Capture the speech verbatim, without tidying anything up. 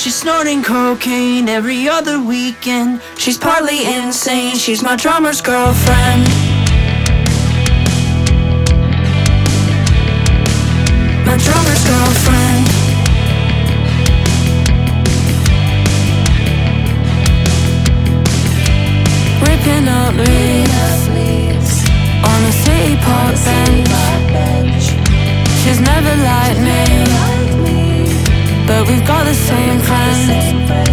She's snorting cocaine every other weekend. She's partly insane, she's my drummer's girlfriend. My drummer's girlfriend. Ripping up leaves on a city park bench. She's never liked me, but we've got the same friends.